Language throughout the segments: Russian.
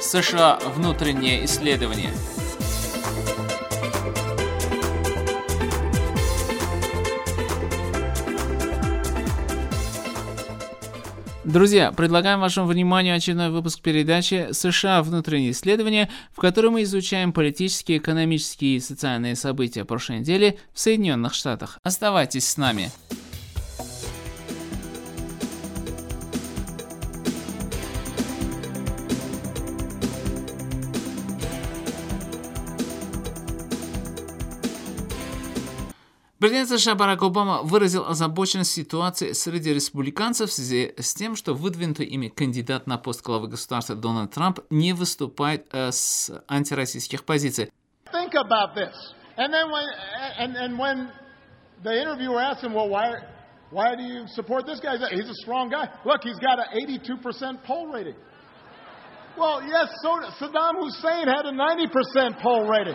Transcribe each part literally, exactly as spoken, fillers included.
США внутреннее исследование. Друзья, предлагаем вашему вниманию очередной выпуск передачи «США. Внутренние исследования», в которой мы изучаем политические, экономические и социальные события прошлой недели в Соединенных Штатах. Оставайтесь с нами. Президент США Барак Обама выразил озабоченность ситуации среди республиканцев в связи с тем, что выдвинутый ими кандидат на пост главы государства Дональд Трамп не выступает э, с антироссийских позиций. Think about this. And then when and and when the interviewer asked him, well, why why do you support this guy? He's a strong guy. Look, he's got an eighty-two percent poll rating. Well, yes, so Saddam Hussein had a ninety percent poll rating.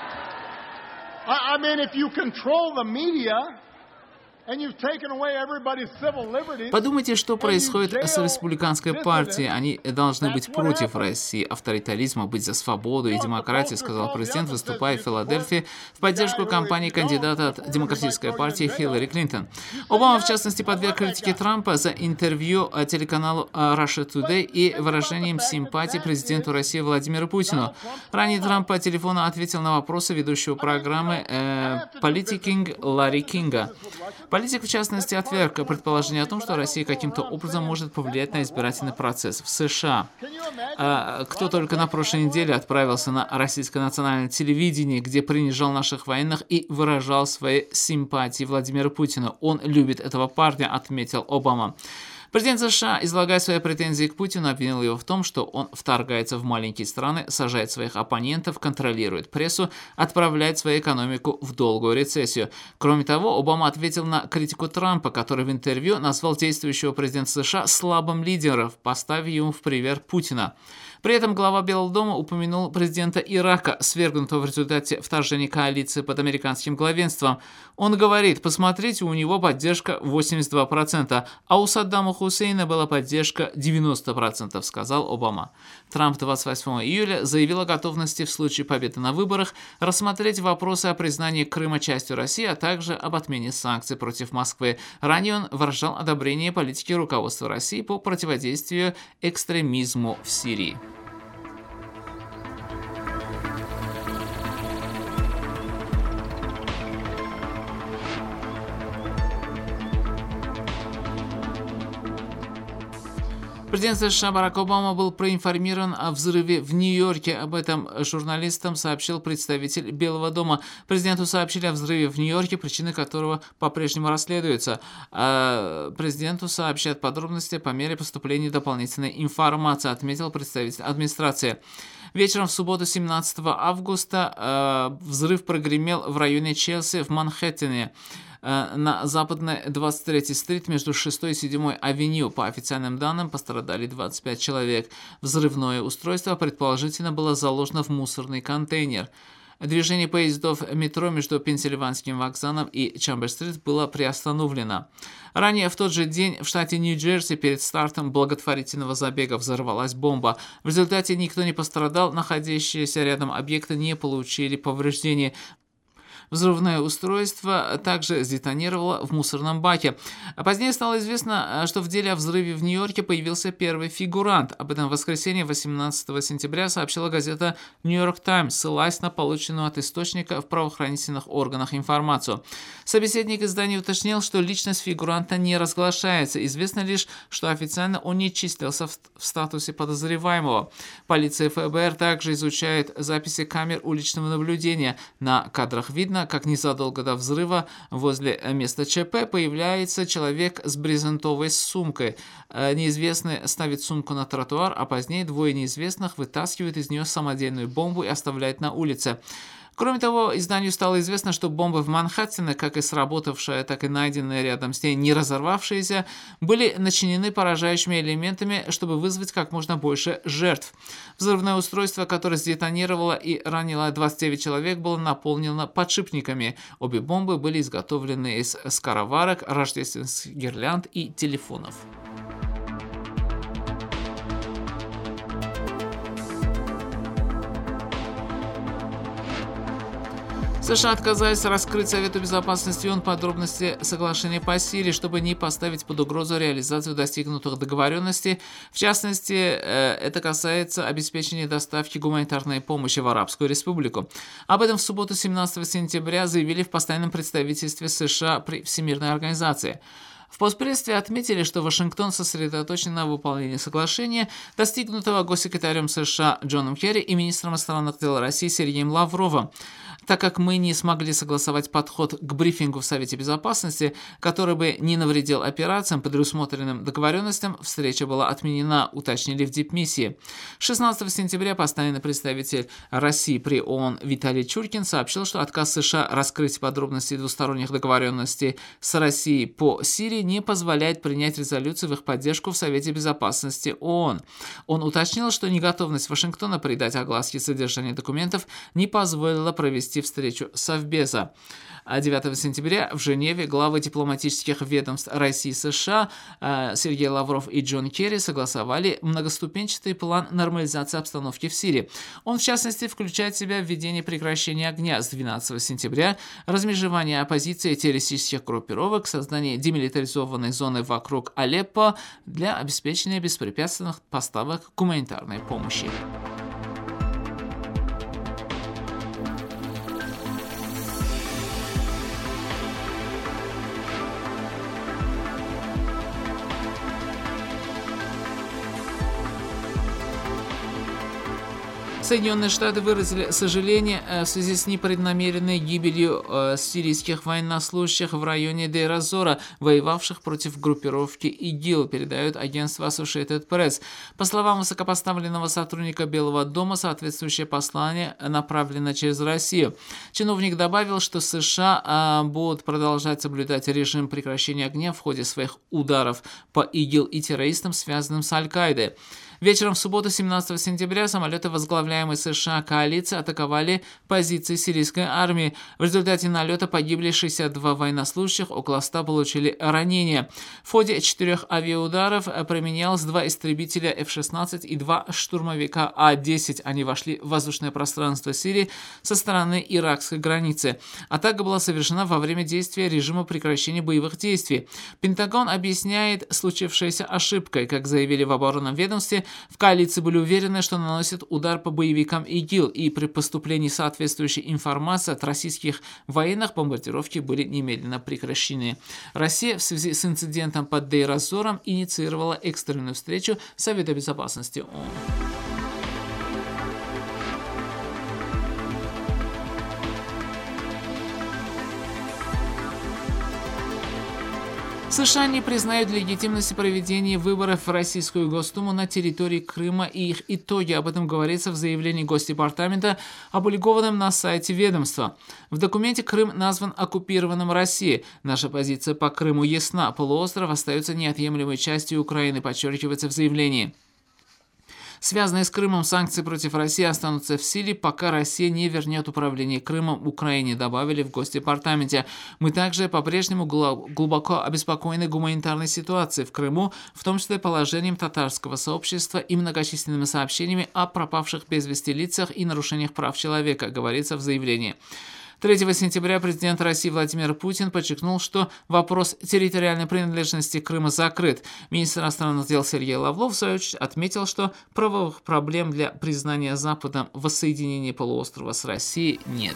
I mean, if you control the media and you've taken away everybody's civil liberties. Подумайте, что происходит с республиканской партией. Они должны быть против России, авторитаризма, быть за свободу и демократию, сказал президент, выступая в Филадельфии в поддержку кампании кандидата от Демократической партии Хиллари Клинтон. Обама, в частности, подверг критике Трампа за интервью телеканалу Russia Today и выражением симпатии президенту России Владимиру Путину. Ранее Трамп по телефону ответил на вопросы ведущего программы э, «Политикинг» Ларри Кинга. Политик, в частности, отверг предположение о том, что Россия каким-то образом может повлиять на избирательный процесс в США. А, кто только на прошлой неделе отправился на российское национальное телевидение, где принижал наших военных и выражал свои симпатии Владимиру Путину. Он любит этого парня, отметил Обама. Президент США, излагая свои претензии к Путину, обвинил его в том, что он вторгается в маленькие страны, сажает своих оппонентов, контролирует прессу, отправляет свою экономику в долгую рецессию. Кроме того, Обама ответил на критику Трампа, который в интервью назвал действующего президента США слабым лидером, поставив ему в пример Путина. При этом глава Белого дома упомянул президента Ирака, свергнутого в результате вторжения коалиции под американским главенством. Он говорит: посмотрите, у него поддержка восемьдесят два процента, а у Саддама Хусейна была поддержка девяносто процентов, сказал Обама. Трамп двадцать восьмого июля заявил о готовности в случае победы на выборах рассмотреть вопросы о признании Крыма частью России, а также об отмене санкций против Москвы. Ранее он выражал одобрение политики руководства России по противодействию экстремизму в Сирии. Президент США Барак Обама был проинформирован о взрыве в Нью-Йорке. Об этом журналистам сообщил представитель Белого дома. Президенту сообщили о взрыве в Нью-Йорке, причины которого по-прежнему расследуются. А президенту сообщат подробности по мере поступления дополнительной информации, отметил представитель администрации. Вечером в субботу, семнадцатого августа, э, взрыв прогремел в районе Челси в Манхэттене. На западной двадцать третьей стрит между шестой и седьмой авеню. По официальным данным, пострадали двадцать пять человек. Взрывное устройство предположительно было заложено в мусорный контейнер. Движение поездов метро между Пенсильванским вокзалом и Чамбер-стрит было приостановлено. Ранее в тот же день в штате Нью-Джерси перед стартом благотворительного забега взорвалась бомба. В результате никто не пострадал, находящиеся рядом объекты не получили повреждений. Взрывное устройство также сдетонировало в мусорном баке. Позднее стало известно, что в деле о взрыве в Нью-Йорке появился первый фигурант. Об этом в воскресенье, восемнадцатого сентября, сообщила газета «Нью-Йорк Таймс», ссылаясь на полученную от источника в правоохранительных органах информацию. Собеседник издания уточнил, что личность фигуранта не разглашается. Известно лишь, что официально он не числился в, в статусе подозреваемого. Полиция и ФБР также изучают записи камер уличного наблюдения. На кадрах видно, как незадолго до взрыва возле места ЧП появляется человек с брезентовой сумкой. Неизвестный ставит сумку на тротуар, а позднее двое неизвестных вытаскивают из нее самодельную бомбу и оставляют на улице. Кроме того, изданию стало известно, что бомбы в Манхэттене, как и сработавшая, так и найденная рядом с ней не разорвавшиеся, были начинены поражающими элементами, чтобы вызвать как можно больше жертв. Взрывное устройство, которое сдетонировало и ранило двадцать девять человек, было наполнено подшипниками. Обе бомбы были изготовлены из скороварок, рождественских гирлянд и телефонов. США отказались раскрыть Совету Безопасности ООН подробности соглашения по Сирии, чтобы не поставить под угрозу реализацию достигнутых договоренностей. В частности, это касается обеспечения доставки гуманитарной помощи в Арабскую Республику. Об этом в субботу, семнадцатого сентября, заявили в постоянном представительстве США при Всемирной организации. В постпредстве отметили, что Вашингтон сосредоточен на выполнении соглашения, достигнутого госсекретарем США Джоном Керри и министром иностранных дел России Сергеем Лавровым. Так как мы не смогли согласовать подход к брифингу в Совете Безопасности, который бы не навредил операциям, предусмотренным договоренностям, встреча была отменена, уточнили в дипмиссии. шестнадцатого сентября постоянный представитель России при ООН Виталий Чуркин сообщил, что отказ США раскрыть подробности двусторонних договоренностей с Россией по Сирии не позволяет принять резолюцию в их поддержку в Совете Безопасности ООН. Он уточнил, что неготовность Вашингтона придать огласке содержания документов не позволила провести встречу Совбеза. девятого сентября в Женеве главы дипломатических ведомств России и США Сергей Лавров и Джон Керри согласовали многоступенчатый план нормализации обстановки в Сирии. Он, в частности, включает в себя введение прекращения огня с двенадцатого сентября, размежевание оппозиции и террористических группировок, создание демилитаризованной зоны вокруг Алеппо для обеспечения беспрепятственных поставок гуманитарной помощи. Соединенные Штаты выразили сожаление в связи с непреднамеренной гибелью э, сирийских военнослужащих в районе Дейр-эз-Зора, воевавших против группировки ИГИЛ, передает агентство Associated Press. По словам высокопоставленного сотрудника Белого дома, соответствующее послание направлено через Россию. Чиновник добавил, что США э, будут продолжать соблюдать режим прекращения огня в ходе своих ударов по ИГИЛ и террористам, связанным с Аль-Каидой. Вечером в субботу, семнадцатого сентября, самолеты возглавляемой США коалиции атаковали позиции сирийской армии. В результате налета погибли шестьдесят два военнослужащих, около ста получили ранения. В ходе четырех авиаударов применялось два истребителя эф шестнадцать и два штурмовика А десять. Они вошли в воздушное пространство Сирии со стороны иракской границы. Атака была совершена во время действия режима прекращения боевых действий. Пентагон объясняет случившееся ошибкой. Как заявили в оборонном ведомстве, в коалиции были уверены, что наносят удар по боевикам ИГИЛ, и при поступлении соответствующей информации от российских военных бомбардировки были немедленно прекращены. Россия в связи с инцидентом под Дейр-эз-Зором инициировала экстренную встречу Совета Безопасности ООН. США не признают легитимности проведения выборов в Российскую Госдуму на территории Крыма и их итоги. Об этом говорится в заявлении Госдепартамента, опубликованном на сайте ведомства. В документе Крым назван оккупированным Россией. Наша позиция по Крыму ясна. Полуостров остается неотъемлемой частью Украины, подчеркивается в заявлении. Связанные с Крымом санкции против России останутся в силе, пока Россия не вернет управление Крымом Украине, добавили в Госдепартаменте. Мы также по-прежнему глубоко обеспокоены гуманитарной ситуацией в Крыму, в том числе положением татарского сообщества и многочисленными сообщениями о пропавших без вести лицах и нарушениях прав человека, говорится в заявлении. третьего сентября президент России Владимир Путин подчеркнул, что вопрос территориальной принадлежности Крыма закрыт. Министр иностранных дел Сергей Лавров, в свою очередь, отметил, что правовых проблем для признания Западом воссоединения полуострова с Россией нет.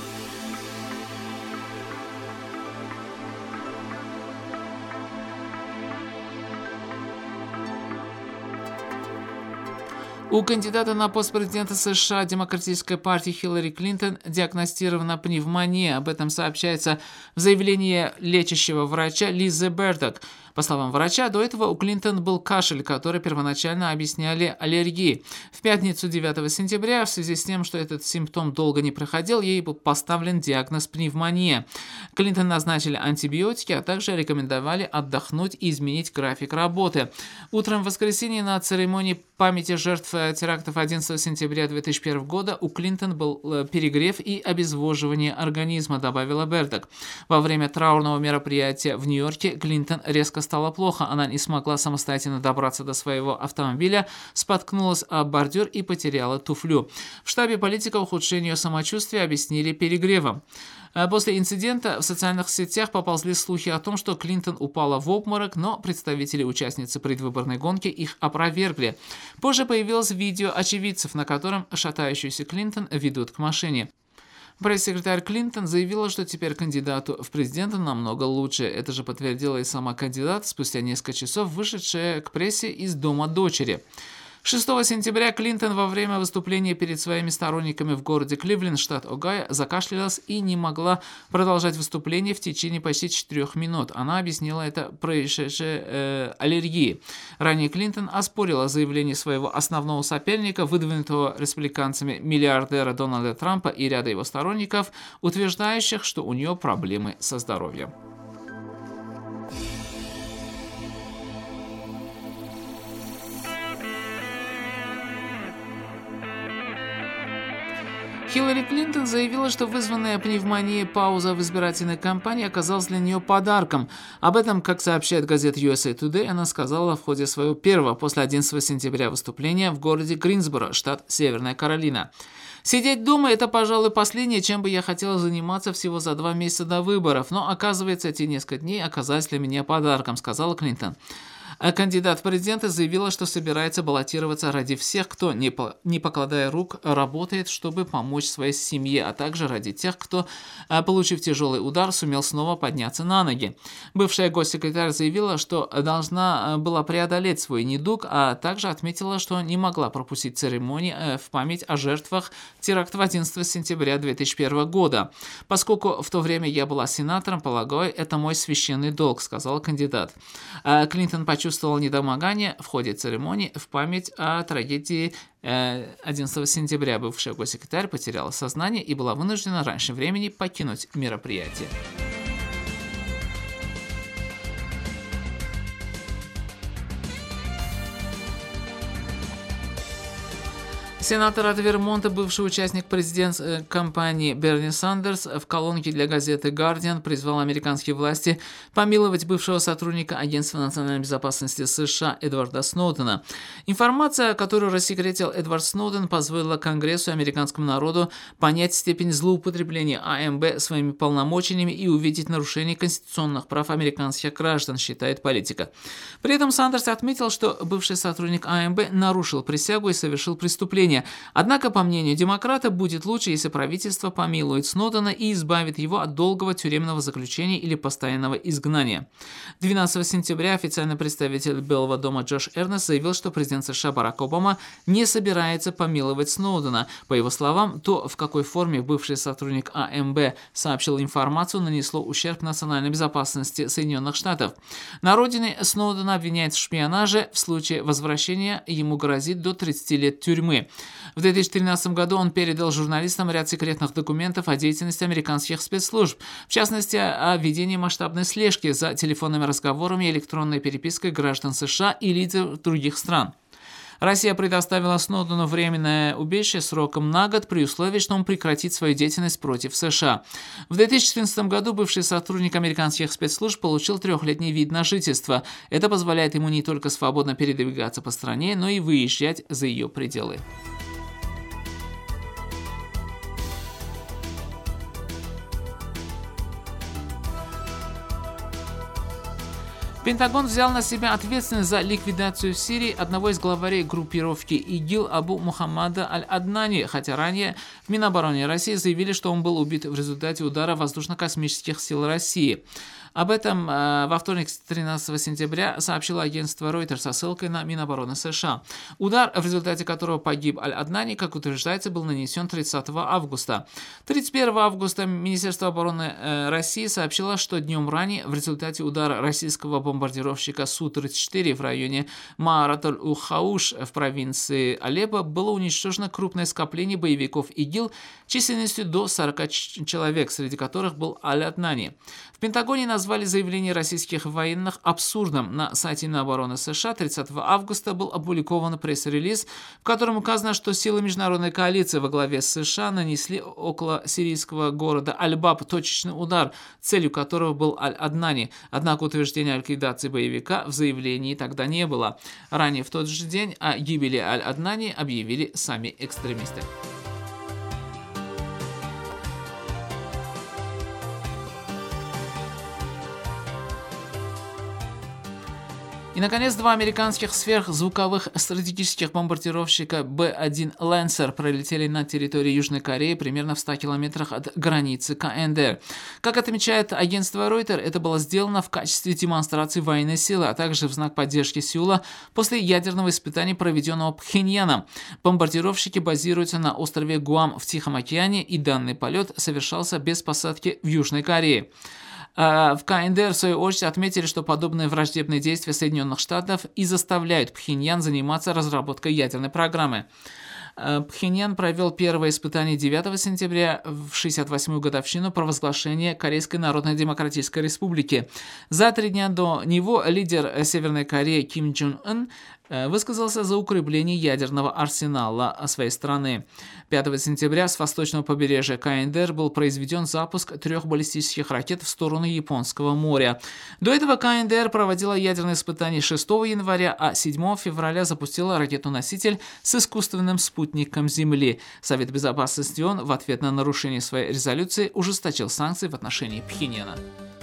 У кандидата на пост президента США Демократической партии Хиллари Клинтон диагностирована пневмония. Об этом сообщается в заявлении лечащего врача Лизы Бердок. По словам врача, до этого у Клинтон был кашель, который первоначально объясняли аллергией. В пятницу девятого сентября, в связи с тем, что этот симптом долго не проходил, ей был поставлен диагноз пневмония. Клинтон назначили антибиотики, а также рекомендовали отдохнуть и изменить график работы. Утром в воскресенье на церемонии памяти жертв терактов одиннадцатого сентября две тысячи первого года у Клинтон был перегрев и обезвоживание организма, добавила Бердок. Во время траурного мероприятия в Нью-Йорке Клинтон резко стало плохо. Она не смогла самостоятельно добраться до своего автомобиля, споткнулась о бордюр и потеряла туфлю. В штабе политика ухудшение ее самочувствия объяснили перегревом. После инцидента в социальных сетях поползли слухи о том, что Клинтон упала в обморок, но представители участницы предвыборной гонки их опровергли. Позже появилось видео очевидцев, на котором шатающуюся Клинтон ведут к машине. Пресс-секретарь Клинтон заявила, что теперь кандидату в президенты намного лучше. Это же подтвердила и сама кандидат, спустя несколько часов вышедшая к прессе из дома дочери. шестого сентября Клинтон во время выступления перед своими сторонниками в городе Кливленд, штат Огайо, закашлялась и не могла продолжать выступление в течение почти четырех минут. Она объяснила это происшедшей э, аллергией. Ранее Клинтон оспорила заявление своего основного соперника, выдвинутого республиканцами миллиардера Дональда Трампа и ряда его сторонников, утверждающих, что у нее проблемы со здоровьем. Хиллари Клинтон заявила, что вызванная пневмонией пауза в избирательной кампании оказалась для нее подарком. Об этом, как сообщает газета ю эс эй Today, она сказала в ходе своего первого после одиннадцатого сентября выступления в городе Гринсборо, штат Северная Каролина. «Сидеть дома – это, пожалуй, последнее, чем бы я хотела заниматься всего за два месяца до выборов, но, оказывается, эти несколько дней оказались для меня подарком», – сказала Клинтон. А кандидат в президенты заявила, что собирается баллотироваться ради всех, кто, не, по, не покладая рук, работает, чтобы помочь своей семье, а также ради тех, кто, получив тяжелый удар, сумел снова подняться на ноги. Бывшая госсекретарь заявила, что должна была преодолеть свой недуг, а также отметила, что не могла пропустить церемонии в память о жертвах терактов одиннадцатого сентября две тысячи первого года. «Поскольку в то время я была сенатором, полагаю, это мой священный долг», — сказал кандидат. Клинтон почувствовал недомогание в ходе церемонии в память о трагедии одиннадцатого сентября. Бывшая госсекретарь потеряла сознание и была вынуждена раньше времени покинуть мероприятие. Сенатор от Вермонта, бывший участник президентской кампании Берни Сандерс, в колонке для газеты «Гардиан» призвал американские власти помиловать бывшего сотрудника Агентства национальной безопасности США Эдварда Сноудена. Информация, которую рассекретил Эдвард Сноуден, позволила Конгрессу и американскому народу понять степень злоупотребления А М Б своими полномочиями и увидеть нарушение конституционных прав американских граждан, считает политика. При этом Сандерс отметил, что бывший сотрудник А М Б нарушил присягу и совершил преступление. Однако, по мнению демократа, будет лучше, если правительство помилует Сноудена и избавит его от долгого тюремного заключения или постоянного изгнания. двенадцатого сентября официальный представитель Белого дома Джош Эрнест заявил, что президент США Барак Обама не собирается помиловать Сноудена. По его словам, то, в какой форме бывший сотрудник А М Б сообщил информацию, нанесло ущерб национальной безопасности Соединенных Штатов. На родине Сноудена обвиняют в шпионаже. В случае возвращения ему грозит до тридцати лет тюрьмы. В две тысячи тринадцатом году он передал журналистам ряд секретных документов о деятельности американских спецслужб, в частности, о ведении масштабной слежки за телефонными разговорами и электронной перепиской граждан США и лидеров других стран. Россия предоставила Сноудену временное убежище сроком на год при условии, что он прекратит свою деятельность против США. В две тысячи четырнадцатом году бывший сотрудник американских спецслужб получил трехлетний вид на жительство. Это позволяет ему не только свободно передвигаться по стране, но и выезжать за ее пределы. Пентагон взял на себя ответственность за ликвидацию в Сирии одного из главарей группировки ИГИЛ Абу Мухаммада Аль-Аднани, хотя ранее в Минобороны России заявили, что он был убит в результате удара воздушно-космических сил России. Об этом э, во вторник, тринадцатого сентября, сообщило агентство Reuters со ссылкой на Минобороны США. Удар, в результате которого погиб Аль-Аднани, как утверждается, был нанесен тридцатого августа. тридцать первого августа Министерство обороны э, России сообщило, что днем ранее в результате удара российского бомбардировщика Су тридцать четыре в районе Мааратоль-Ухауш в провинции Алеппо было уничтожено крупное скопление боевиков ИГИЛ численностью до сорока человек, среди которых был Аль-Аднани. В Пентагоне назвали назвали заявление российских военных абсурдным. На сайте Минобороны США тридцатого августа был опубликован пресс-релиз, в котором указано, что силы международной коалиции во главе с США нанесли около сирийского города Аль-Баб точечный удар, целью которого был Аль-Аднани. Однако утверждения о ликвидации боевика в заявлении тогда не было. Ранее в тот же день о гибели Аль-Аднани объявили сами экстремисты. И, наконец, два американских сверхзвуковых стратегических бомбардировщика Бэ один Lancer пролетели над территорией Южной Кореи примерно в ста километрах от границы ка эн дэ эр. Как отмечает агентство Reuters, это было сделано в качестве демонстрации военной силы, а также в знак поддержки Сеула после ядерного испытания, проведенного Пхеньяном. Бомбардировщики базируются на острове Гуам в Тихом океане, и данный полет совершался без посадки в Южной Корее. В ка эн дэ эр, в свою очередь, отметили, что подобные враждебные действия Соединенных Штатов и заставляют Пхеньян заниматься разработкой ядерной программы. Пхеньян провел первое испытание девятого сентября в шестьдесят восьмую годовщину провозглашения Корейской Народно-Демократической Республики. За три дня до него лидер Северной Кореи Ким Чен Ын высказался за укрепление ядерного арсенала своей страны. пятого сентября с восточного побережья ка эн дэ эр был произведен запуск трех баллистических ракет в сторону Японского моря. До этого ка эн дэ эр проводила ядерные испытания шестого января, а седьмого февраля запустила ракету-носитель с искусственным спутником Земли. Совет Безопасности ООН в ответ на нарушение своей резолюции ужесточил санкции в отношении Пхеньяна.